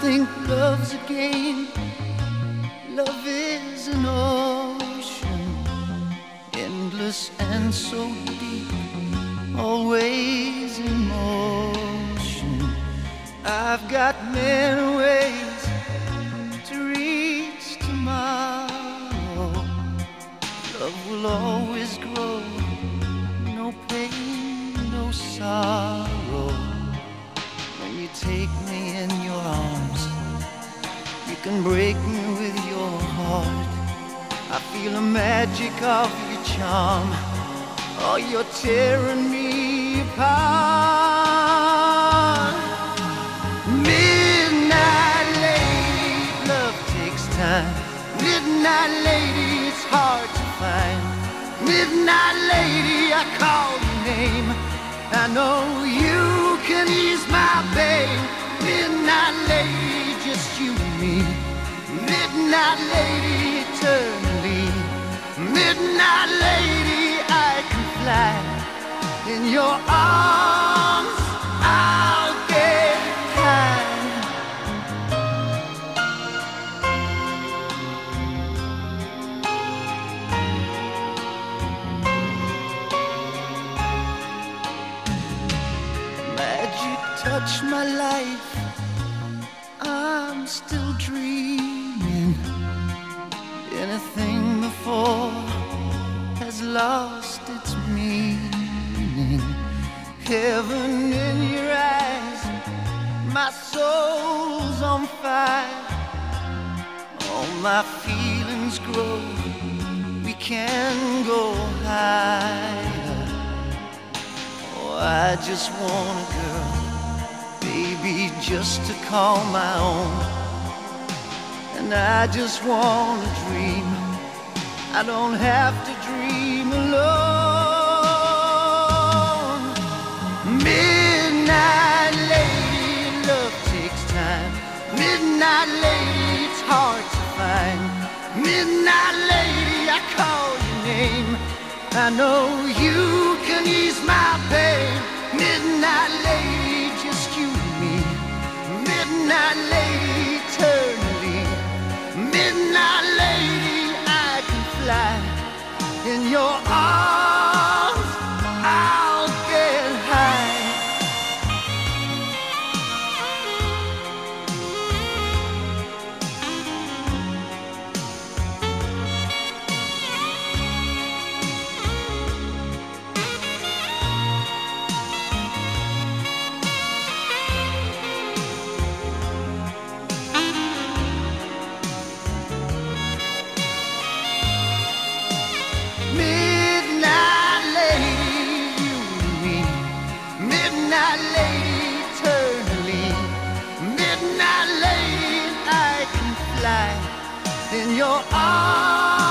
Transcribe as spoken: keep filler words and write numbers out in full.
think love's a game. Love is an ocean, endless and so deep, always in motion. I've got many ways to reach tomorrow. Love will always grow, no pain, no sorrow. When you take me in your arms, you can break me with your heart. I feel the magic of your charm. Oh, you're tearing me apart. Midnight lady, love takes time. Midnight lady, it's hard to find. Midnight lady, I call your name. I know you can ease my pain. Midnight lady, just you and me. Midnight lady, eternally. Midnight lady, I can fly. In your arms, I'll get high. Magic touched my life, I'm still dreaming. Anything before has lost its meaning. Heaven in your eyes, my soul's on fire. All my feelings grow, we can go higher. Oh, I just want a girl, baby, just to call my own. And I just want to dream, I don't have to dream alone. Midnight lady, love takes time. Midnight lady, it's hard to find. Midnight lady, I call your name. I know you can ease my pain. Midnight lady, just you and me. Midnight lady, eternally. Midnight lady, I can fly. In your arms, I'll get high. Midnight lady, you and me. Midnight lady, eternally. Midnight lady, I can fly in your arms.